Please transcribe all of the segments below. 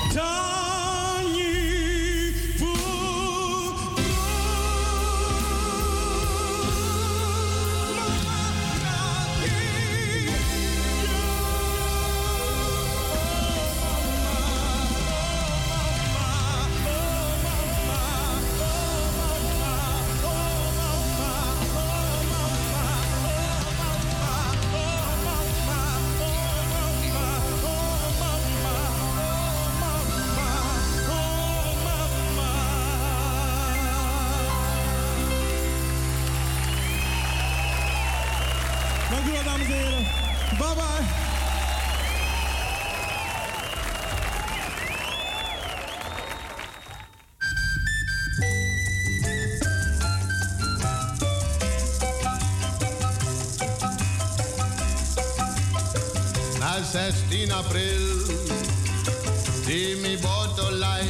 Na 16 april, di mi botolai,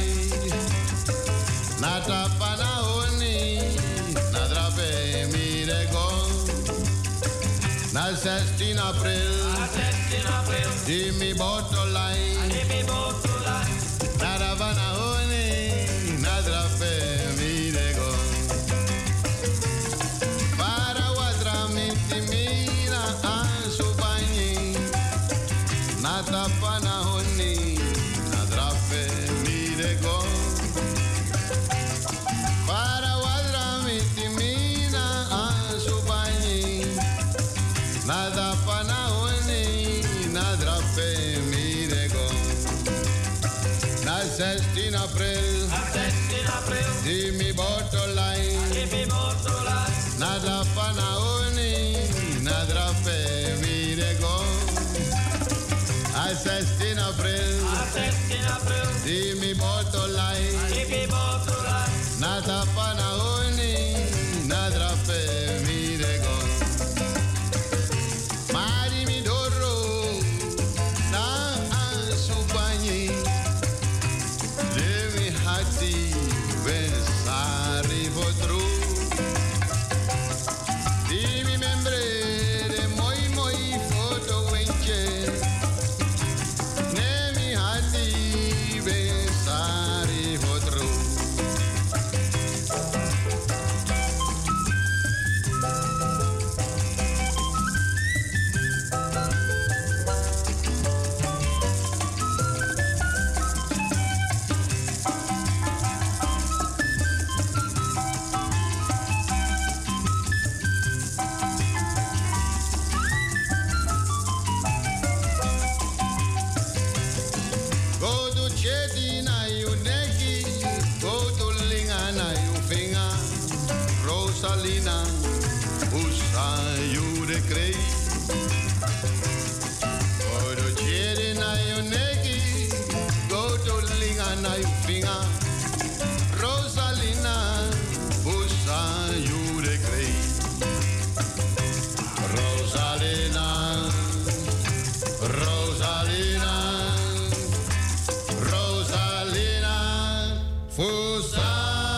na tapana honi, na drape mi rego. Na 16 april, di mi botolai, na tapana honi, na drape mi rego. Para wadra mi timina ansupani. Natapana honi, nadrape mirego. Para wadra mitimina ansupani. Natapana honi, nadrape mirego. Na 16 april, di mi botolai. Natapana honi, nadrape mirego. 16 april, di mi botolai, na tapana honi, na drape mi rego. Mari mi doro, na ansupani, de mi hati, versari votru. Di mi membre, de moi moi foto wenche. Rosalina, usa you de crei. Odo chere na yo neki, go to linga na yo finga. Rosalina, usa you de crei. Rosalina, Rosalina, Rosalina, usa.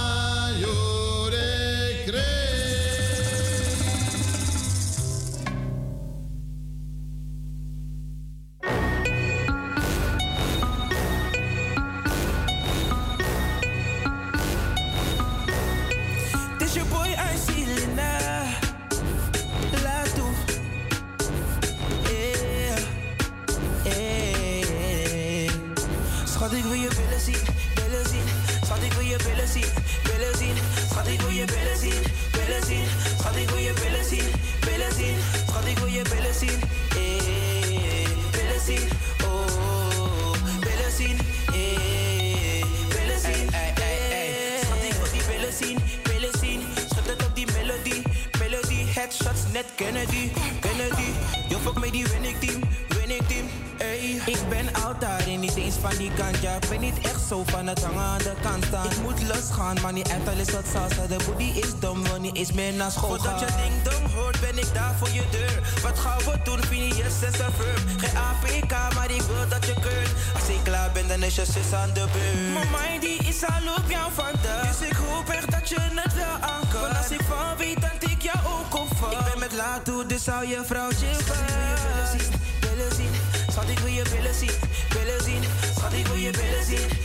Schat, ik wil je billen zien, billen zien. Schat, ik wil je billen zien, billen zien. Schat, ik wil je billen zien, billen zien. Schat, ik wil je billen zien, billen zien. Schat, ik wil je billen zien, billen zien. Oh, billen zien, billen zien. Schat, ik wil die billen zien, billen zien. Schud het op die melodie, melodie. Headshots net Kennedy, Kennedy. Je fuck met die winning team, winning team. Ey. Ik ben oud en niet eens van die ganja. Ik ben niet echt zo van het hangen aan de kant staan. Ik moet losgaan, maar niet echt al is wat salsa. De booty is dom, wil niet eens meer naar school gaan. Voordat je ding dom hoort, ben ik daar voor je deur. Wat gaan we doen, vind je yes en verb. Geen APK, maar ik wil dat je keurt. Als ik klaar ben, dan is je zus aan de beurt. Mijn mind die is al op jou vandaag. Dus ik hoop echt dat je het wel aan kan. Want als ik van weet, dan tik jou ook op van. Ik ben met laat toe, dus zou je vrouwtje willen zien, willen zien. Schat, ik wil je billen zien, billen zien. Schat, ik wil je billen zien,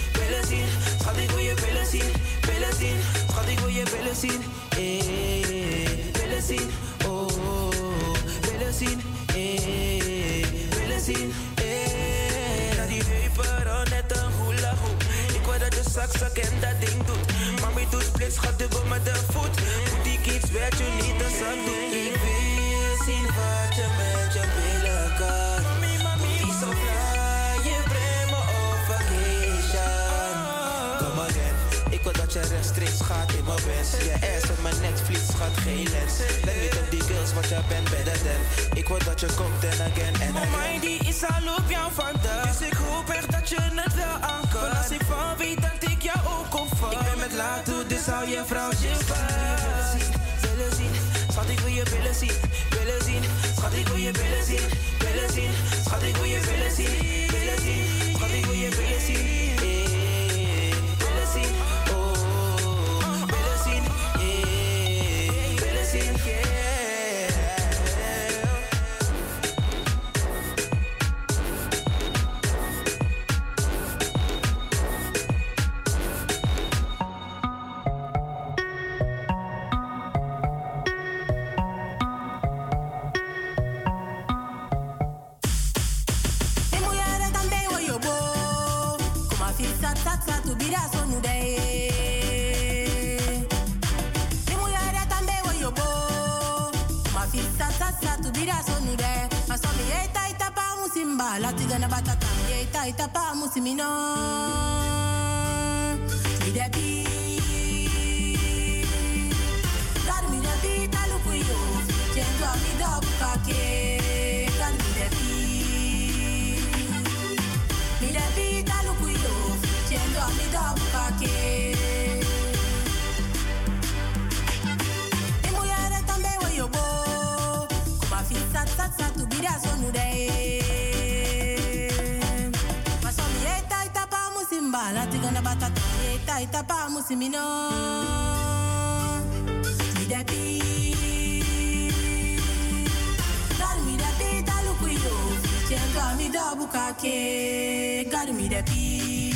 zien, willen zien, oh, willen zien, willen zien, naar die heupen rond net een hula hoop. Ik wou dat je zak en dat ding doet. Mami doet splits, gaat dubbel met de voet. Moet die kids weet je niet de zak doet. Ik wil zien wat je met je billen kan. Mami, die zo fly, je brengt me op vacation. Come again, ik wil dat je rechtstreeks gaat in mijn best. Je ass op mijn Netflix gaat geen lens. Let niet op die girls, want jij bent better than. Ik wil dat je komt en again en again. Mijn die is al op jou vandaag. Dus ik hoop echt dat je het wel aan kan. Want als ik van weet dat ik jou ook kom van. Ik ben met Latu, dus hou je vrouwtje vast. Willen zien, schat ik wil je willen zien. Willen zien, schat ik wil je willen zien. Willen zien, schat ik wil je willen zien. Willen zien, schat ik wil je willen zien. Willen zien, oh, willen zien, willen zien, Latigana batata, ye tapa musimino. Mi debi, dar mi debi talukuyo. Chendo mi dabu kake, dar mi debi talukuyo. Chendo mi dabu kake. Imuyare tambe wo yobo, kuma fi sat tu bida sonu de. Latigana batata, ye tapa musimino. Mi debi, dar mi debi talukuyo. Chendo mi dabu kake, gar mi debi.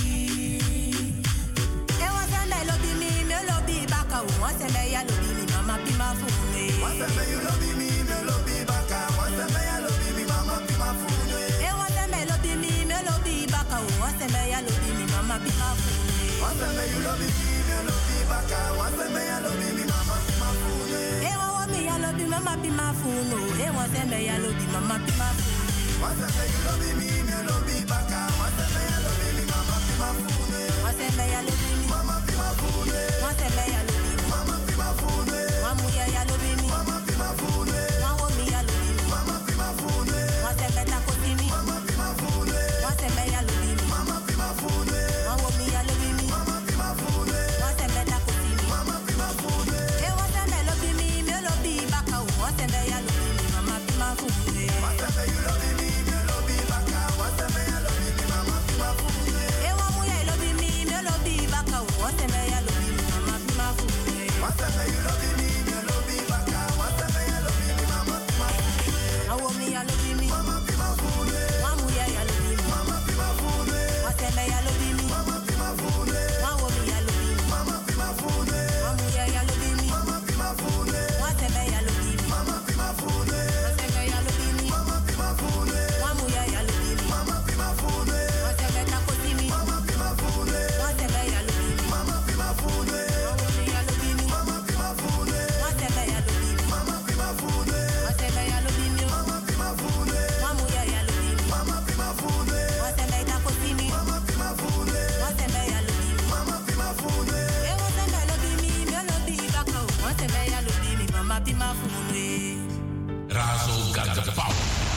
E wasembe lobi mi, me lobi baka. Wasembe ya lobi mi, mama pima fune. Wasembe you lobi mi, me lobi baka. Wasembe ya lobi mi, mama pima fune. E wasembe lobi mi, me lobi baka. Wasembe ya lobi mi, mama pima fune. Wasembe you lobi mi, me lobi baka. Wasembe ya lobi mi, mama pima fune. E wawa mi ya lobi mama pima fune. E wasembe ya lobi mama pima fune. Wasembe you lobi mi, me lobi baka. Wasembe ya lobi mi, mama pima fune. Wasembe ya lobi mi, mama pima fune. Wasembe ya lobi mi, mama pima fune. Wamuya ya lobi mi, mama pima fune. Wawomi ya lobi mi, mama pima fune. Wasembe takosi mi, mama pima fune. Wasembe ya lobi mi, mama pima fune. Wawomi ya lobi mi, mama pima fune. Wasembe takosi mi, mama pima fune. E wasembe lobi mi, me lobi baka. Wasembe ya lobi mi, mama pima fune. Wasembe you lobi mi, me lobi baka. Wasembe ya lobi mi, mama pima fune. E wamuya lobi mi, me lobi baka. Wasembe ya lobi mi, mama pima fune. Wasembe you lobi mi, me lobi baka. Wasembe ya lobi mi, mama pima fune. Awomi ya lobi mi, mama pima fune. Wamuya ya lobi mi, mama pima fune. Wasembe ya lobi mi, mama pima fune. Wawomi ya lobi mi, mama pima fune. Wamuya ya lobi mi, mama pima fune. Wasembe ya lobi mi, mama pima fune. Wasembe ya lobi mi, mama pima fune. Wamuya ya lobi mi, mama pima fune. Wasembe takosi mi, mama pima fune. Wasembe ya lobi mi, mama pima fune. Wawomi ya lobi mi, mama pima fune. Wasembe ya lobi mi, mama pima fune. Wasembe ya lobi mi, mama pima fune. Wamuya ya lobi mi, mama pima fune. Wasembe takosi mi, mama pima fune. Wasembe ya lobi mi, mama pima fune. E wasembe lobi mi, me lobi baka. Wasembe ya lobi mi, mama pima fune. Razo got the power.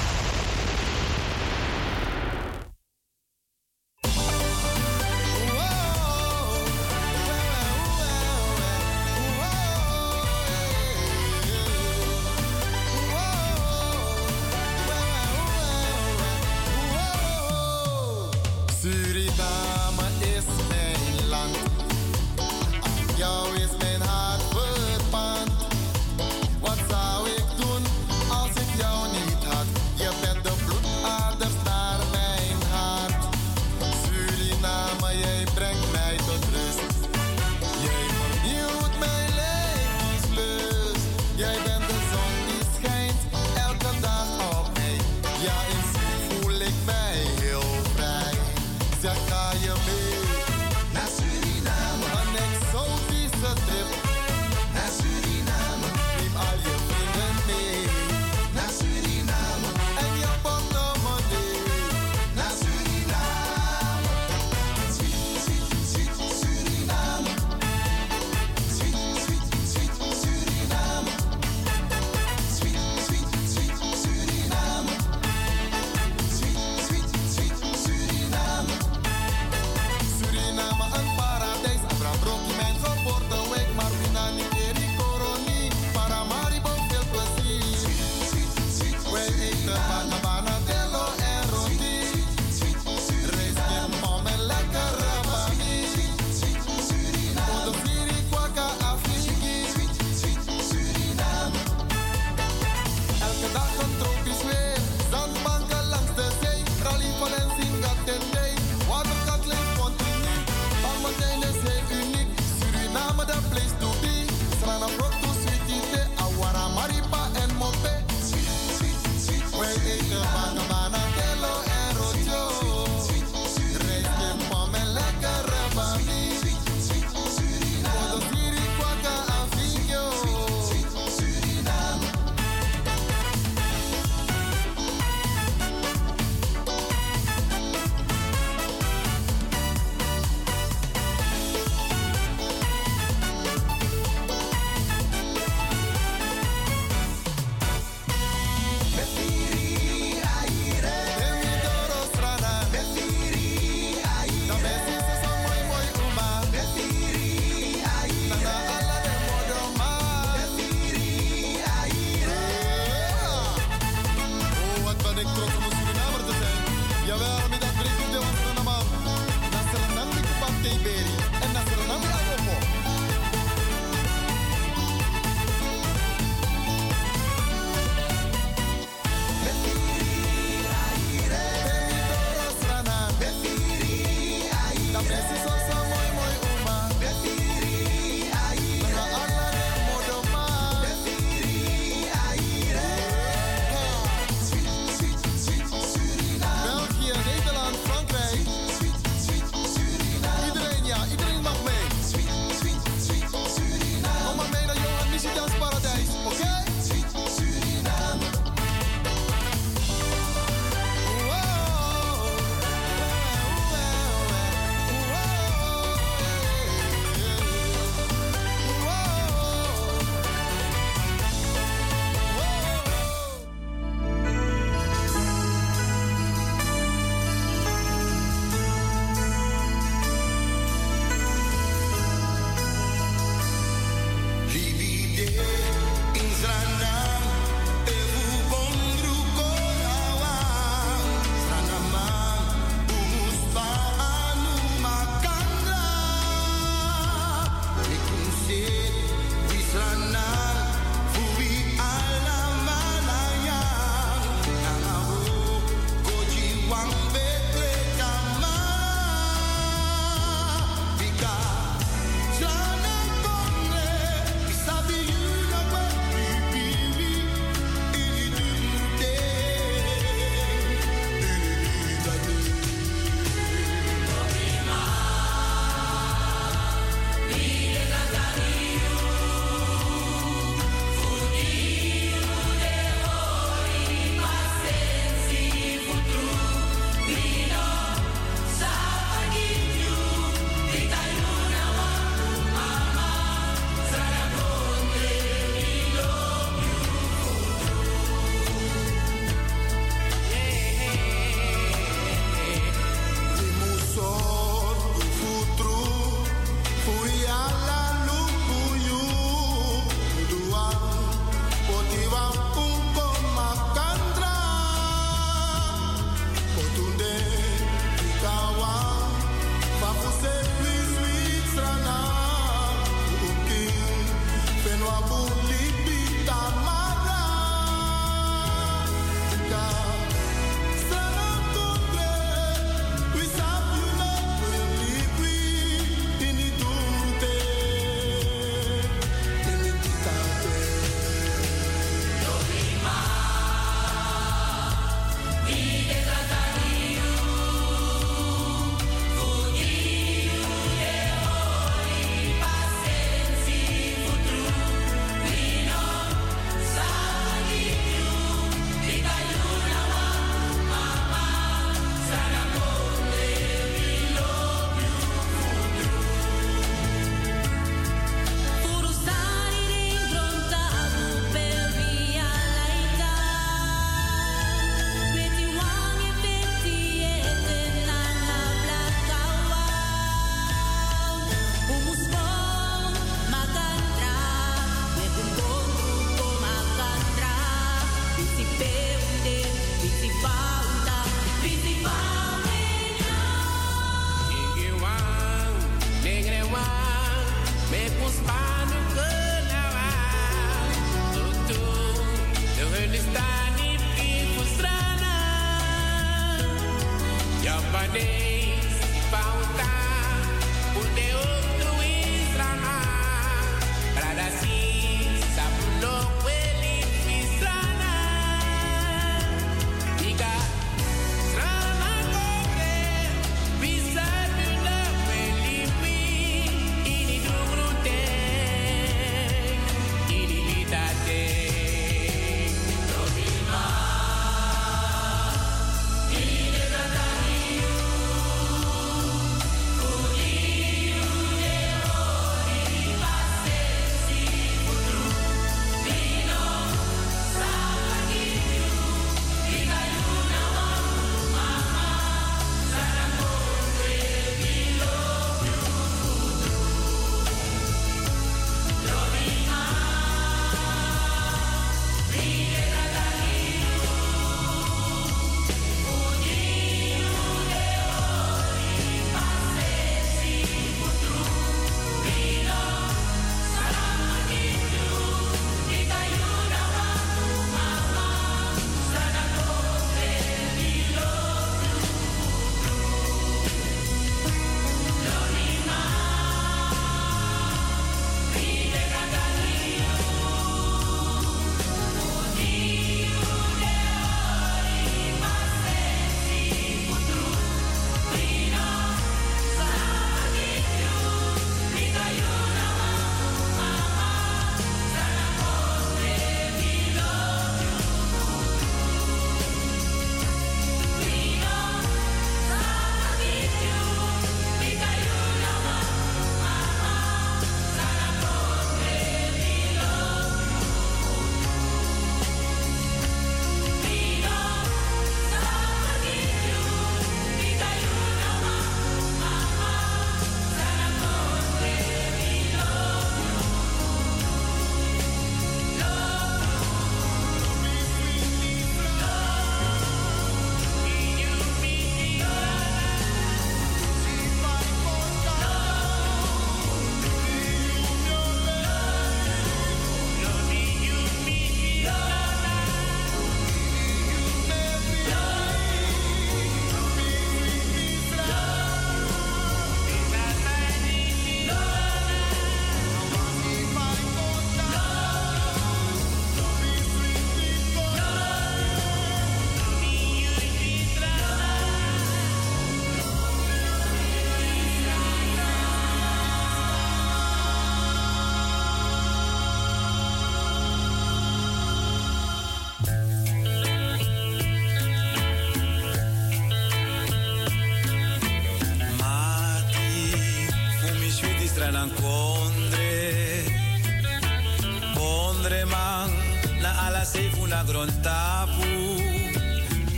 Suriname is mijn land. Aan jou is mijn hart verpand. Wat zou ik doen als ik jou niet had? Je bent de bloedaders naar mijn hart. Suriname, jij brengt mij tot rust. Jij vernieuwt mijn leven. ga je mee naar Suriname. Een exotische trip naar Suriname. Neem al je vrienden mee naar Suriname. En je portemonnee naar Suriname. Sweet, sweet, sweet Suriname. Sweet, sweet, sweet Suriname. Sweet, sweet, sweet Suriname. Sweet, sweet, sweet Suriname.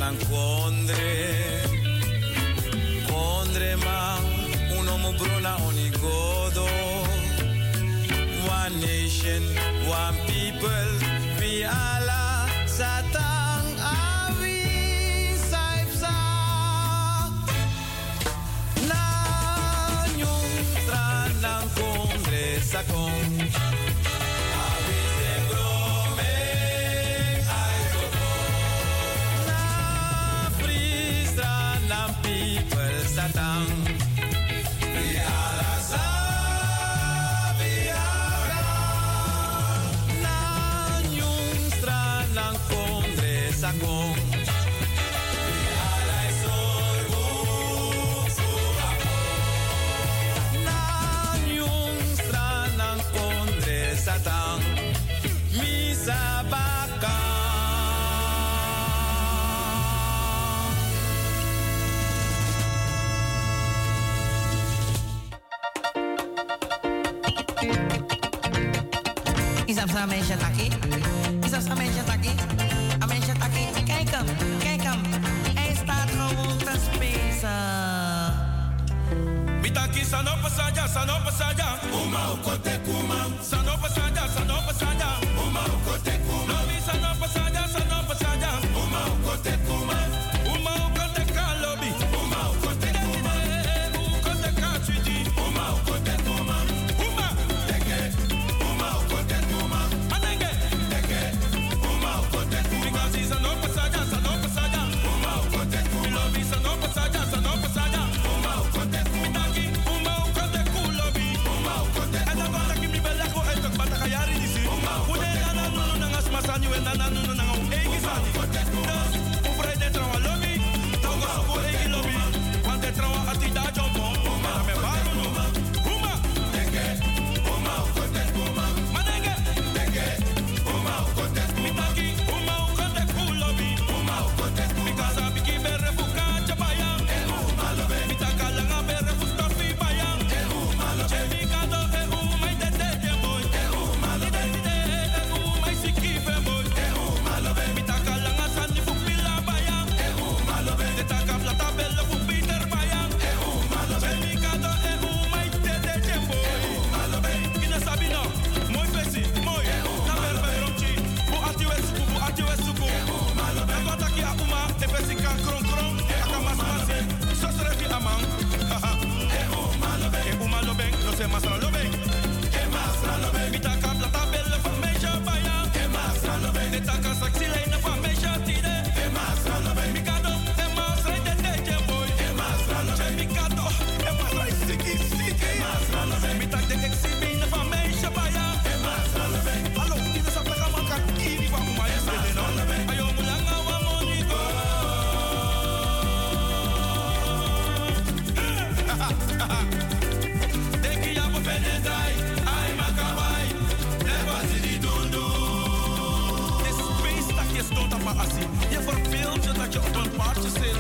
nan kondre. Kondre man, uno mo bruna onigodo. One nation, one people, we alla satang awi saipsa. Na nyung tranang kongre sakong. Satang Biarasa Biara Nanyung Stranang Kongre Sakong Biara Sorgo Surako Nanyung Stranang Kongre Satang Misa Baka. Isap sa mensje taki. Isap sa mensje taki. Een mensje taki. Kijk hem. Kijk hem. Hij staat gewoon te spacen. Mitaki sanopa saja. Uma ukote kuma. Sanopa saja. Uma ukote kuma. Lobi sanopa saja. Uma ukote kuma. Uma ukote kalobi. Uma ukote kuma. Ukote kachuji. Uma ukote kuma. Uma. Teke. Uma ukote kuma. Anenge. Teke. Uma ukote kuma. Because he's sanopa saja. Uma ukote kuma. Lobi sanopa saja. Uma ukote kuma. Mitaki. Uma ukote kulobi. Uma ukote kuma. Eda bata kimi belako etok bata kayari disi. Uma ukote kuma. Une nana nunu nanga smasanyu en nana nunu nanga egi sani. Dus, ufrai de trawa lobby. Togo suku egi lobby. Want de trawa ati da jompo. Uma me baru no. Uma. Teke. Uma ukote kuma. Manenge. Teke. Uma ukote kuma. Mitaki. Uma ukote kulobi. Uma ukote kuma. Because abiki bere fuka chabaya. Uma lobe. Mitaka langa bere fustofi baya. Uma lobe. Chemikado uma itete boy. Uma lobe. Uma isiki boy. Uma lobe. Mitaka langa sani fupila baya. Uma lobe. Mitaka plata belle fupiter baya. Uma lobe. Chemikado uma itete boy. Uma lobe. Kina sabino. Moi fesi. Moi. Na verbe romchi. Bu ati wesuku. Uma lobe. Agota ki akuma. Te fesi kan kron. Akamas masi. Sosrefi amang. Haha. Uma lobe. Uma lobe. No se masra lobe. Masra lobe. Mitaka plata belle famesha baya. Masra lobe. Mitaka saksi leina famesha tide. Masra lobe. Mikado. Masra itete boy. Masra lobe. Mikado. Masra isiki. Masra lobe. Mitaka de exibi na famesha baya. Masra lobe. Hallo, kina sa plaka maka kiri wa uma yesede no. Ayo mulanga wa moniko. Deki ya po penetrai, ai makawai, never see the dundu. This space dat je stond op maar assie. Je verbeeldt je dat je op een paardje zit.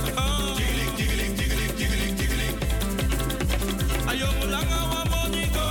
Jiggling. Ayo mulanga wa moniko.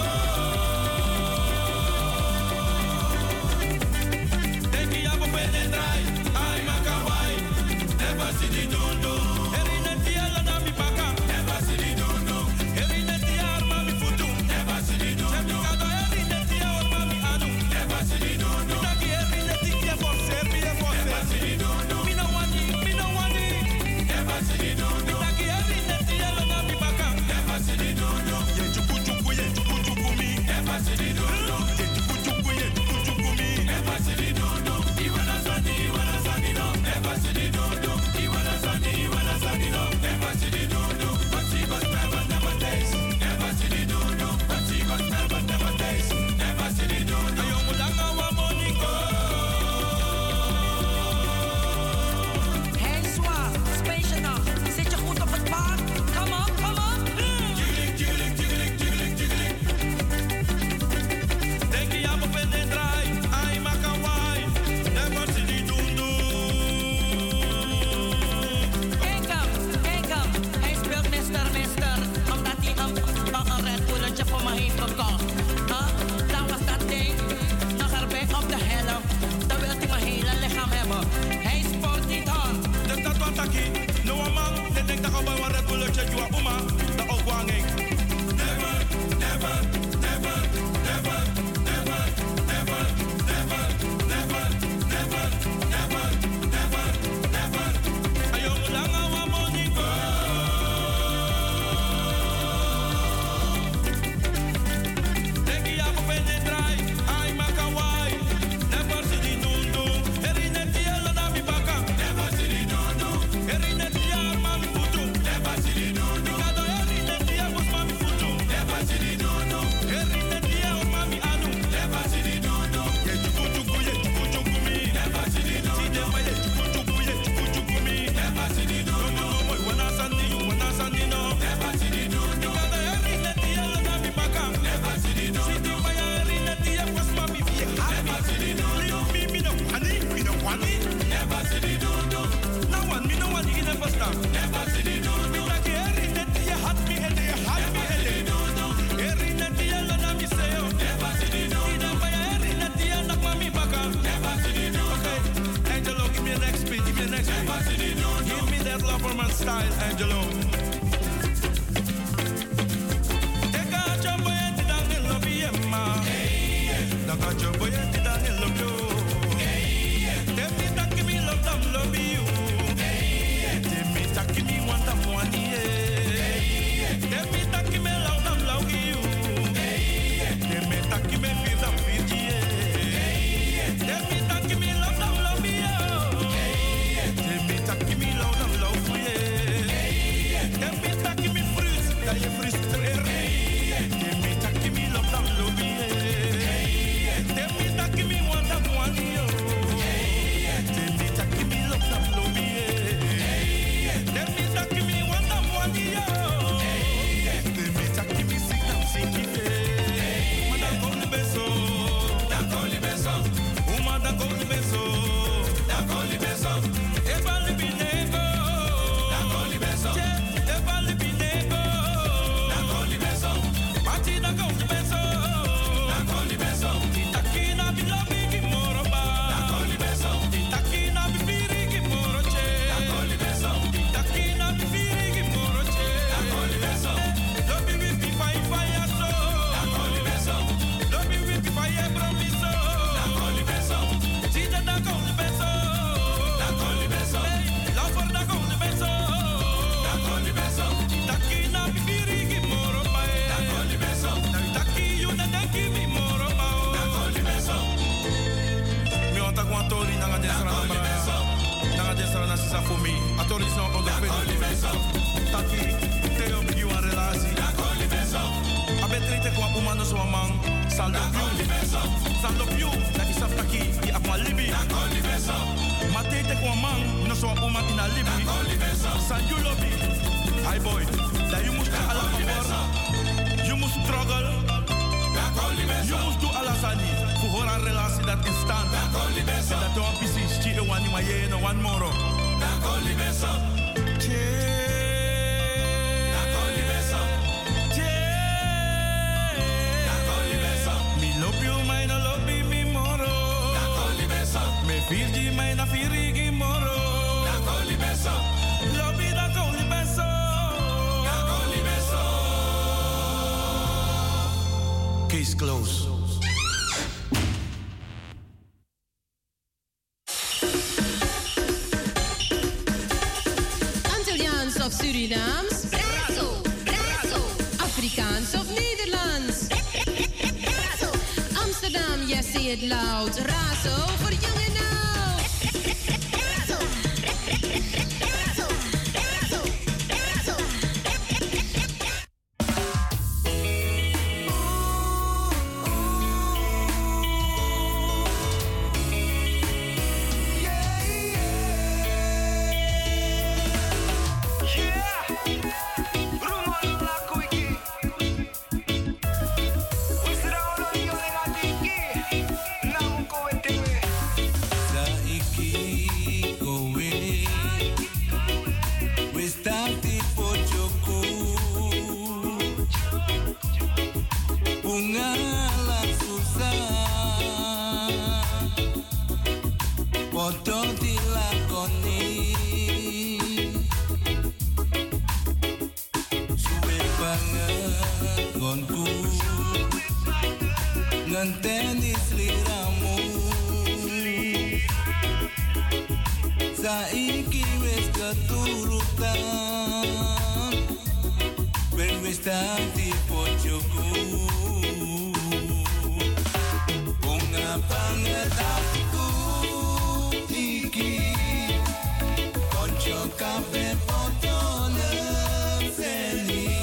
Deki ya po penetrai, ai makawai, never see the dundu. Erineti ala na mi baka, never see the dundu. Erineti arma mi futu, never see the dundu. Semikado erineti arma mi anu, never see the dundu. Mitaki erineti ye forse, never see the dundu. Mi no wani, never see the dundu. Mitaki erineti ala na mi baka, never see the dundu. Ye chuku mi, never see the dundu. Ye chuku mi, never see the dundu. Iwana sani no, never see the dundu. Iwana sani no, never see the dundu. But she got never taste, never see the dundu. But she got never taste, never see the dundu. Ayo mulanga wa moniko. Hey Swa, spacen nog. Zit je goed op het paard? Come on. Jiggling. Denk je aan op en draai, ai makawai, never see the dundu. Kijk hem. Hij speelt mister. Omdat hij een Red Bulletje voor me heeft gekocht. Dat was dat ding. Nog erbij op de helft. Dan wil hij mijn hele lichaam hebben. Hij sport niet hard. Dus dat wat Case closed. Antilliaans of Surinaams? Razo, razo. Afrikaans of Nederlands? Razo. Amsterdam, yes, say it loud. Razo voor jong en oud. Razo. Razo. Razo. Razo. gonku ngantenis liramu saiki wis keturutan ben wis dadi bojoku bunga banget aku iki konco kabeh foto seni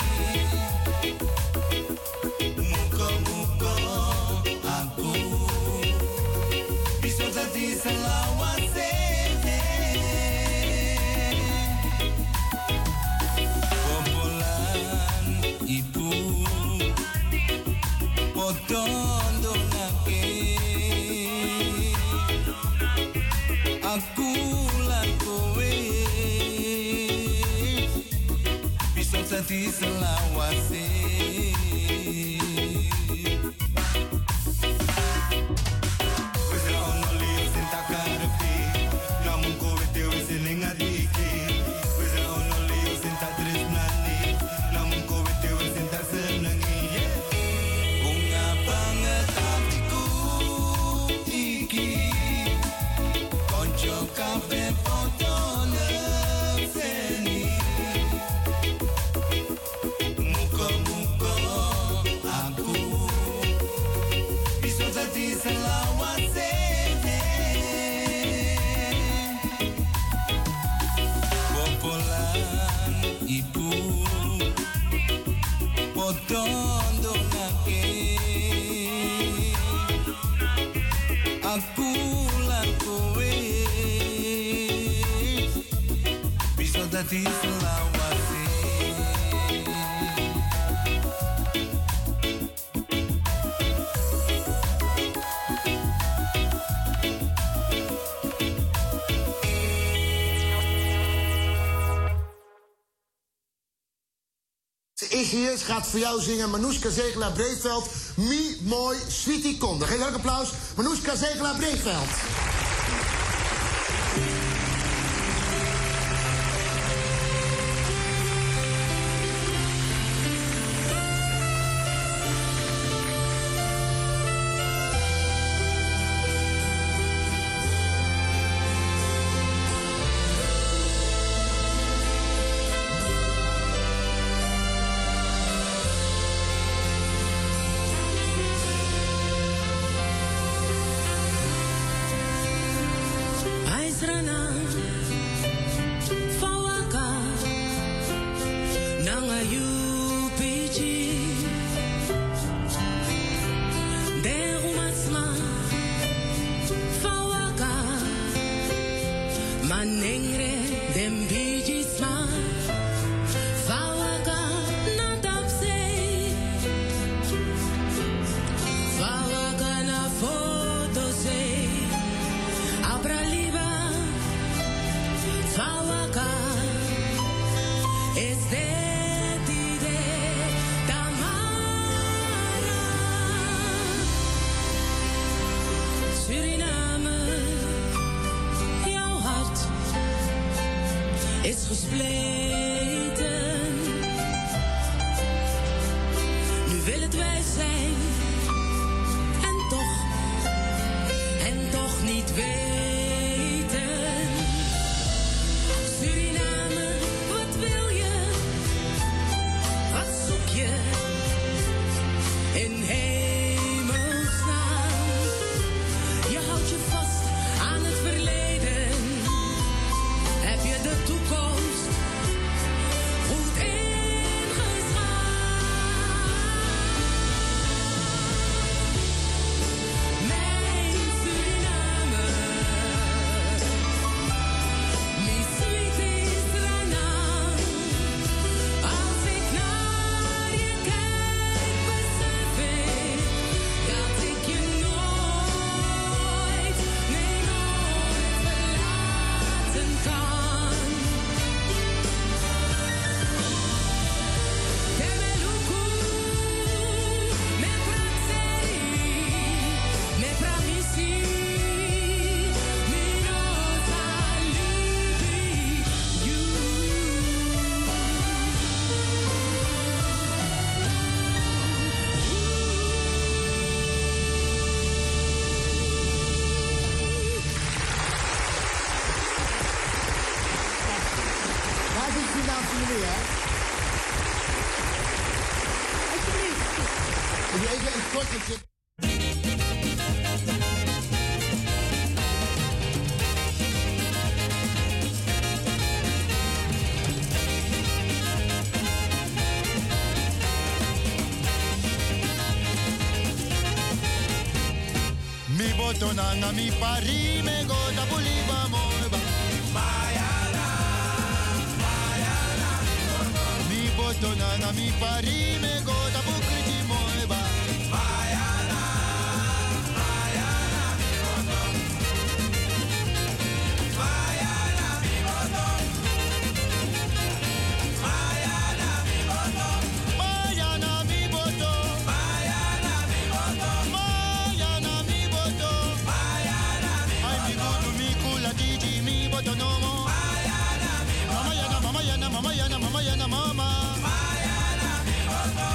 muka-muka aku bisa jadi selawase popolan ibu podondongake aku lan kowe bisa jadi selawase dondongake aku lan kowe bisa dadi selawase Ighius gaat voor jou zingen Manoushka Zegelaar-Breeveld. Mi mooi sweetie konde. Geef een applaus. Manoushka Zegelaar-Breeveld. je een kottertje. Mi botona na mi pari me go da buliba moba. Mayana, Mayana, mi botona na mi pari me go da bukriti moba. Mayana, Mayana, mi boton. Mayana, mi boton. Mayana, mi boton. Mayana, mi boton. Mayana, mi boton. Mayana, mi boton. Mayana, mi boton. Ay, mi boton, mi kula tiji, mi boton no mo. Mayana, mi boton. Mama yana, mama yana, mama yana, mama yana, mama. Mayana, mi boton.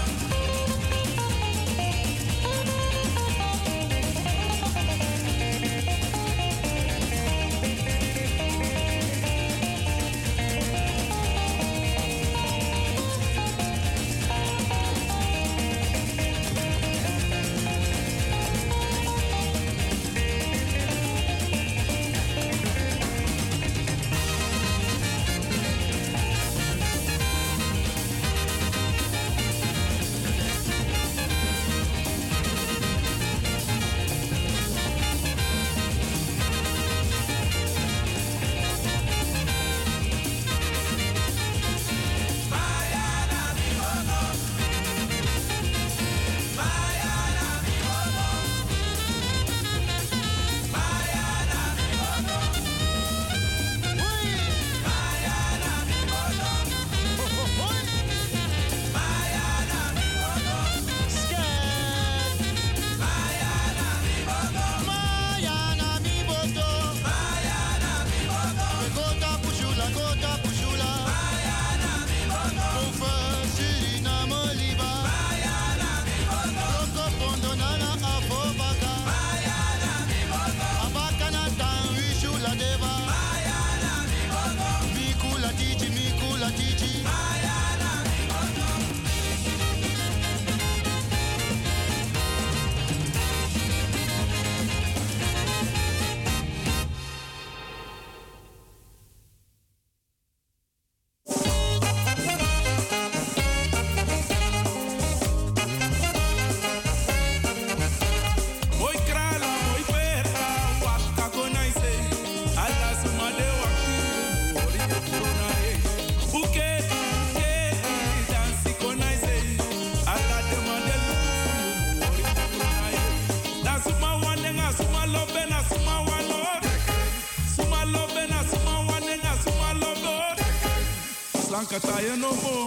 Kataye no mo,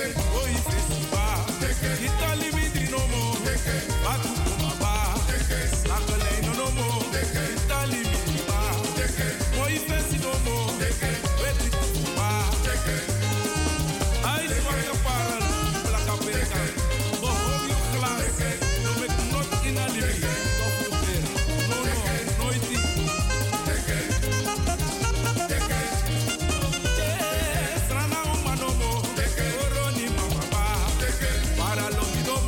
oi festiba, Italy midri no mo, Batu kumaba, Nakale no mo, Italy midri ba, oi festi no mo, Weti kumaba, Ai swaka paral, plaka peka, bohom yo klas, no mek not in a libi, no noiti. Para los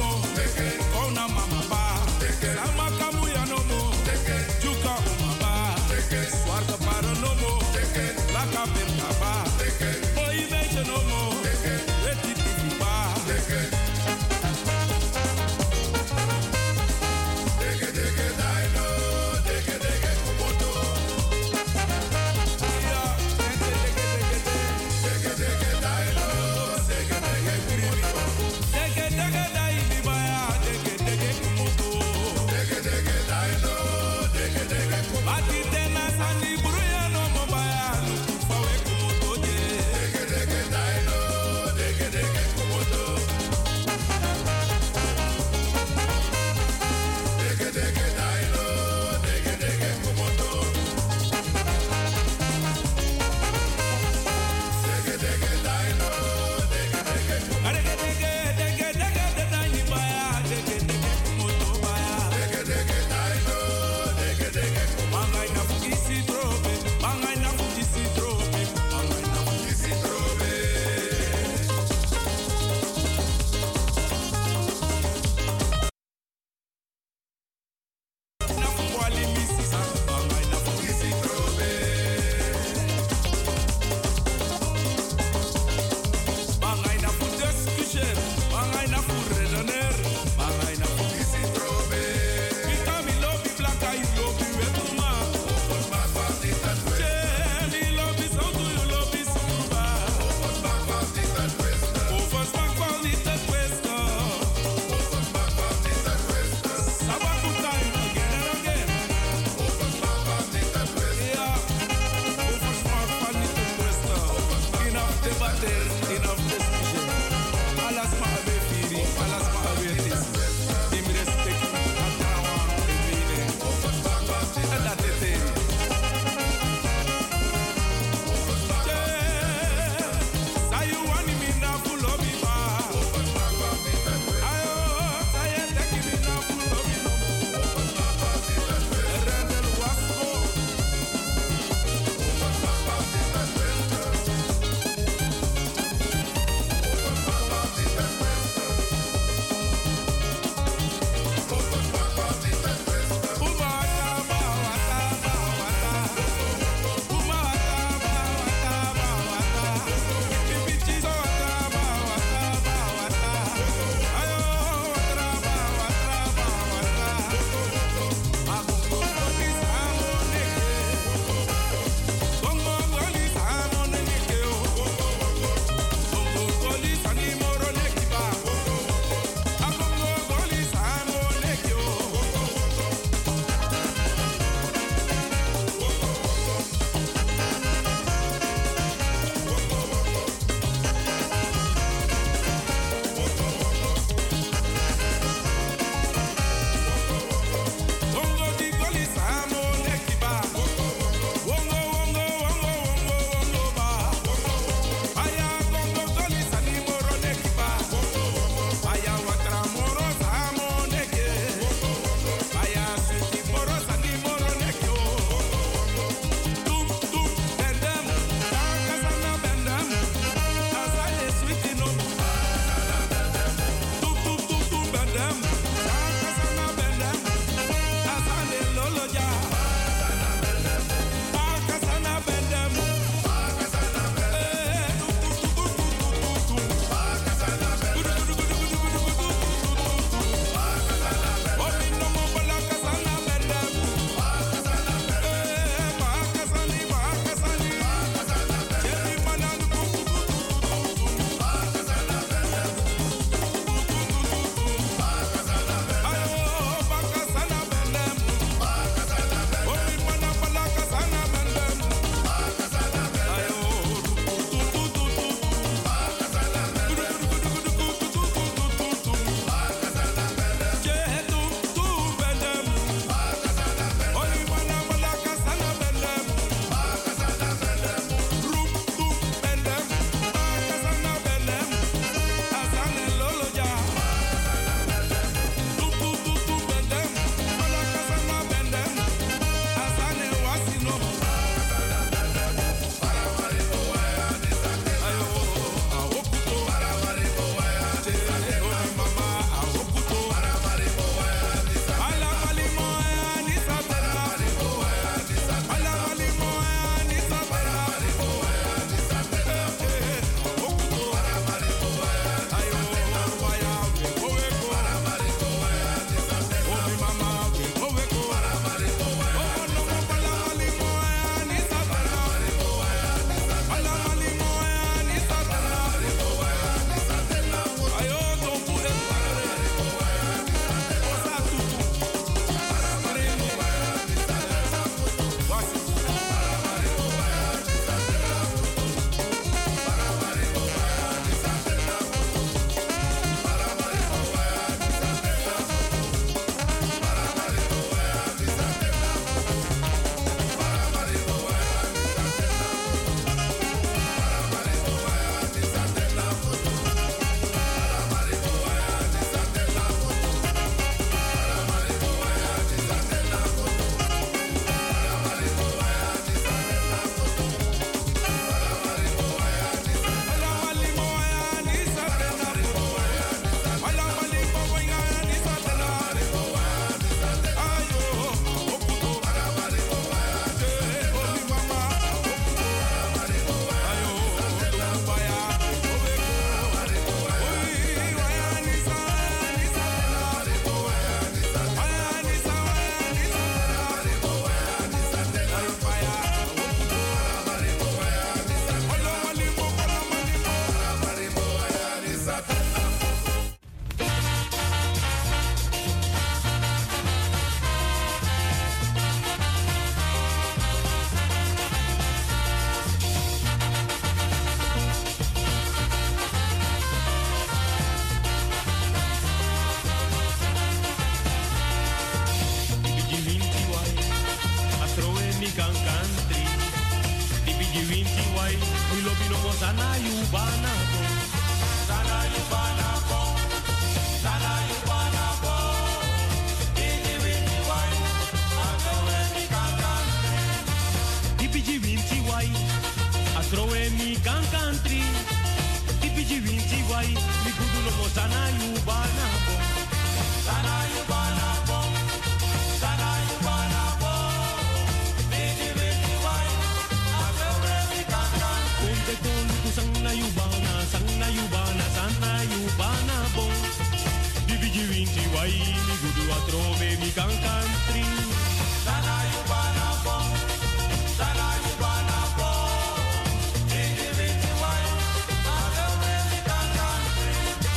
sana yubana bo. Sana yubana bo. Sana yubana bo. Ini winti wai. Atrowe mi kankan. Tipiji winti wai. Atrowe mi kankantri. Tipiji winti wai. Mi kudulo mo sana yubana bo. Sana yubana bo. Sana yubana bo. Ini winti wai. Atrowe mi kankan. Kunte kolu sana yubana. Sana yubana. Sana yubana bo. Tipiji winti wai. Mi kudu atrowe mi kankantri. Sana yubana bo. Sana yubana bo. Ini winti wai. Atrowe mi kankantri.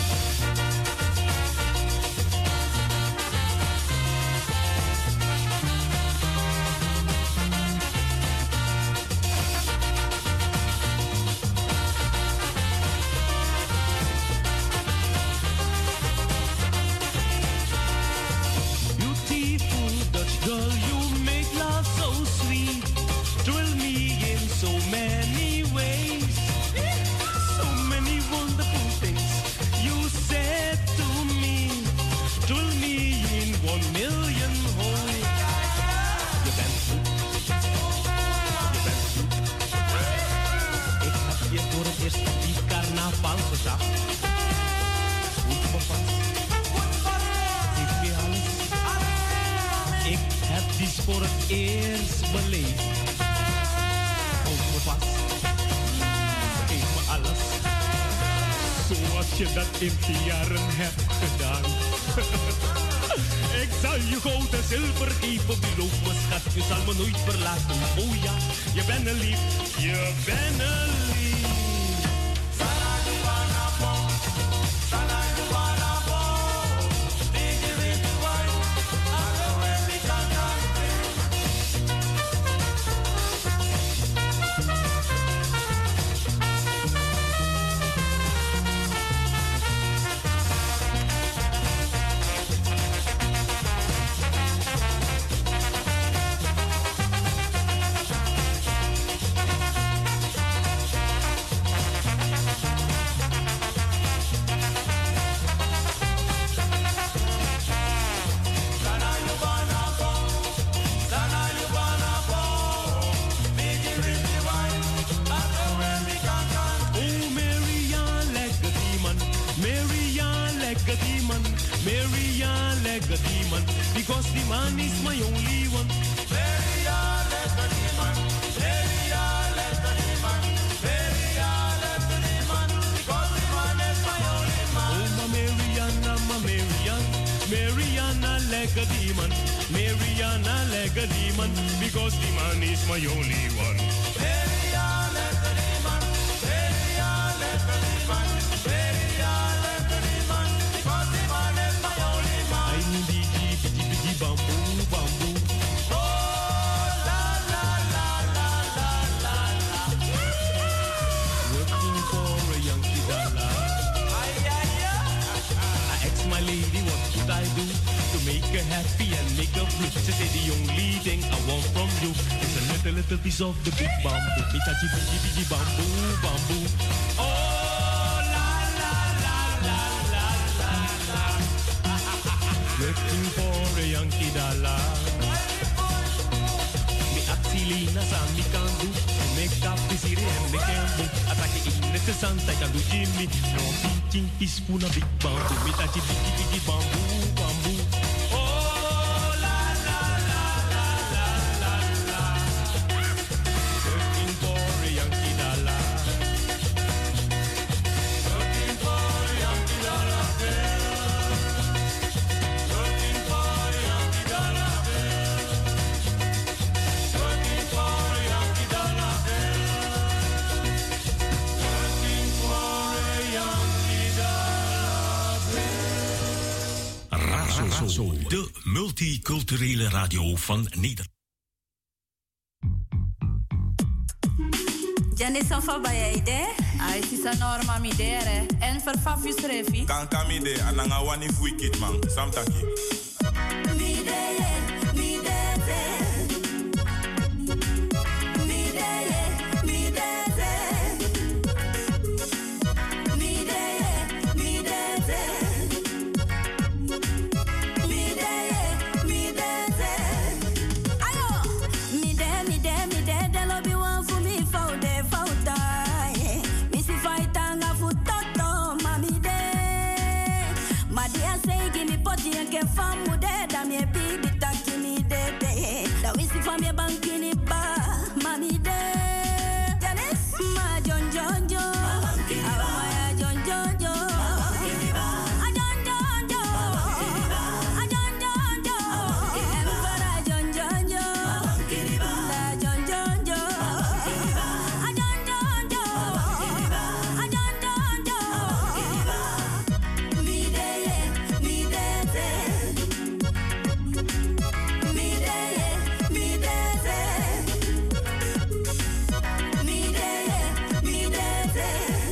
Beautiful Dutch girl, you make love so sweet. Thrill me in so many ways. So many wonderful things you said to me. Thrill me in 1,000,000 ways. Je bent goed. Je bent goed. Ik heb je voor het eerst op die carnaval gezag. Goed me vast. Geef me alles. Ik heb die voor het eerst beleefd. Houd me vast. Geef me alles. Zoals je dat in de jaren hebt gedaan. Ik zal je goud en zilver geven. Beloof me schat, je zal me nooit verlaten. Oh ja, je bent een lief. Je bent een lief. Sana yubana bo. Sana yubana bo. Digi winti wai. Atrowe mi kankantri. Sana yubana bo. Sana yubana bo. Digi winti wai. Atrowe mi kankantri. Oh, Marianne, lekker die man. Marianne, lekker die man. Marianne, lekker die man. Because the man is my only one. Marianne, lekker die man. Marianne, lekker die man. Marianne, lekker die man. Because the man is my only man. Oh, my Marianne, my Marianne. Marianne, lekker die man. Marianne, lekker die man. Because the man is my only one. Marianne, lekker die man. Marianne, lekker die man. Marianne, lekker die man. Because the man is my only man. I need biggie bamboo, bamboo. Oh, la la la la la la la. Working for a Yankee dollar. Ay, ay, ay. I asked my lady what should I do to make her happy and make her blue. She said the only thing I want from you is a little piece of the big bamboo. Me touchy biggie bamboo, bamboo. Oh, la la la la la la la. Working for a Yankee dollar. Me axilina sa mi kan do. Make up pisiri and me can do. Atake in Santa can do Jimmy. No pinching peaceful na big bamboo. Me touchy biggie bamboo, bamboo. Oh, la la la la la la la. Working for a Yankee dollar. Working for a Yankee dollar bill. Working for a Yankee dollar bill. Working for a Yankee dollar bill. Working for a Yankee dollar bill. Razo, de multiculturele radio van Nederland. Janison fa bayaide, ai sisa norma midere, en verfafus refi. Kan kamide ananga wani wicked man, samtaki. Mideye, mideze. Mideye, mideze. mude da mi bibi takini de de. Da wisi fa mi bankini ba mami de. Janis ma John John Jo. Awaya John John Jo. A John John Jo. A John John Jo. Emperor John John Jo. La John John Jo. A John John Jo. A John John Jo. Mi de mi de te. Mi de mi de te. Mi de mi de te.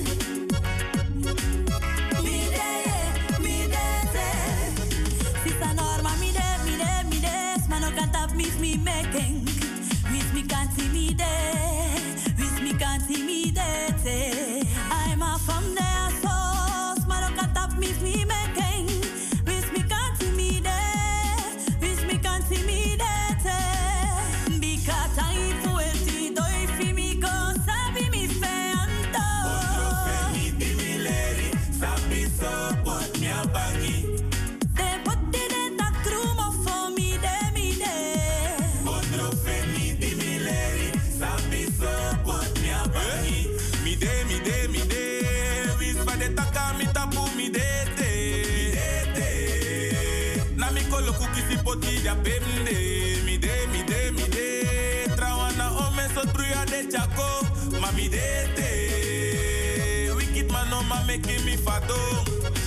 Mi de te. Sista Norma mi de ma no canta mis mi making. Wis mi canti mi de. Wis mi canti mi de te. I'm a from there sauce, ma no canta mis mi making. Wis mi canti mi de. Wis mi canti mi de te. Bicata in fueti doi fi mi cosa vi mi feanto. Mi di mileri, sabi so pot mi abangi. Te botti de da crumo fo mi de mi de. Otro fe mi di mileri, sabi so pot mi abangi. Mi de, wis pa de taka mi tapu mi de te. Na mi kolo kuki si poti da pemde. Mi de, trawana ome so bruya de chako. Ma mi de te, wicked man no ma make me fato.